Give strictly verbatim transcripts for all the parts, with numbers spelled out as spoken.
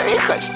Она не хочет,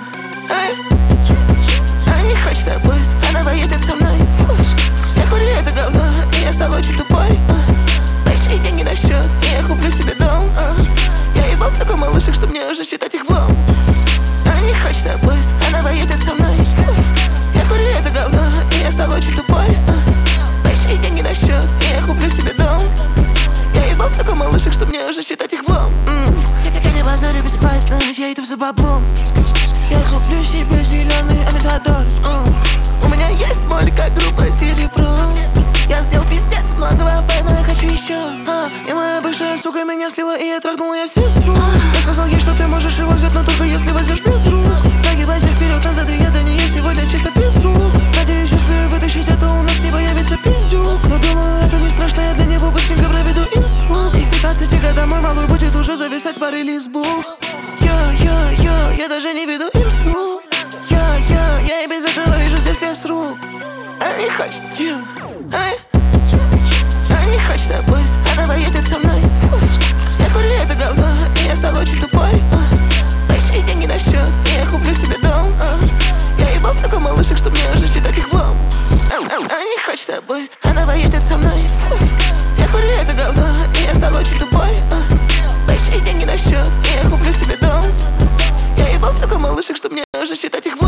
она не хочет с тобой, она поедет со мной. Я курю это говно, и я стал очень тупой. Большие деньги на счет, и я куплю себе дом. Я ебал столько малышек, что мне уже считать их влом. Она не хочет с тобой, она поедет со мной. Я курю это говно, и я стал очень тупой. Большие деньги на счет, и я куплю себе дом. Я ебал столько малышек, что мне уже считать их влом. Я не базарю бесплатно, я иду за баблом. Я куплю себе зеленый аминтадос. У меня есть моль, как группа Серебро. Я сделал пиздец многого, поэтому я хочу еще. а, И моя бывшая сука меня слила, и я трахнул ее сестру. Я сказал ей, что ты можешь его взять, но только если возьмешь без рук. Нагибайся вперед, назад, и это не я сегодня чисто без рук. Надеюсь, успею вытащить, а то у нас не появится пиздюк. Но думаю, это не страшно, я для него быстренько проведу инстру. И к пятнадцати годам мой малый будет уже зависать с пары лесбук. Йо-йо-йо, я даже не веду инстру. Йо-йо, я и без этого вижу здесь лес рук. Она не хочет, она не хочет с тобой, она поедет со мной. Я курю это говно, и я стал очень тупой. Большие деньги на счет, и я куплю себе дом. Я ебал столько малышек, что мне уже считать их влом. Она не хочет с тобой, она поедет со мной. Я курю это говно, и я стал очень тупой. Большие деньги на счет, и я куплю себе дом. Я ебал столько малышек, что мне уже считать их влом.